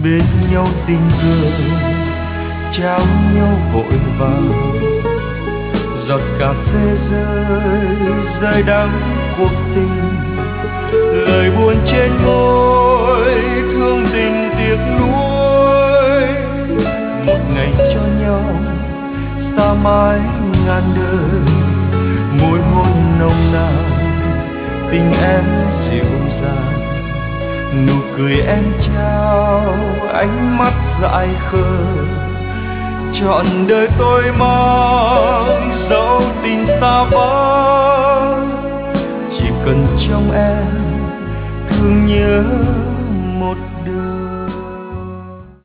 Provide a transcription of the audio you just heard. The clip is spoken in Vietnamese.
bên nhau tình cờ trao nhau vội vàng, giọt cà phê rơi đắng cuộc tình, lời buồn trên môi thương tình tiếc nuối. Một ngày cho nhau xa mãi ngàn đời, môi hôn nồng nàn tình em dịu dàng, nụ cười em trao ánh mắt dại khờ, trọn đời tôi mang dấu tình xa vắng. Chỉ cần trong em thương nhớ